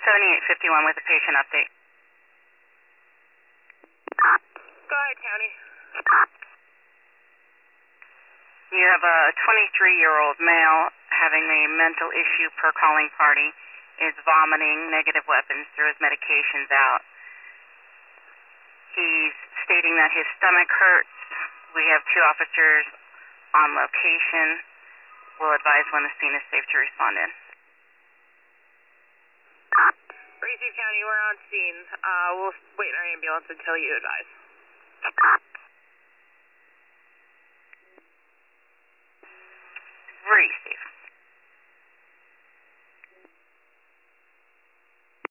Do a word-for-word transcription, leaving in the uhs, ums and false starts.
seventy-eight fifty-one with a patient update. Go ahead, County. You have a twenty-three-year-old male having a mental issue per calling party, is vomiting negative weapons, threw his medications out. He's stating that his stomach hurts. We have two officers on location. We'll advise when the scene is safe to respond in. Receive County, we're on scene. Uh, we'll wait in our ambulance until you advise. Receive.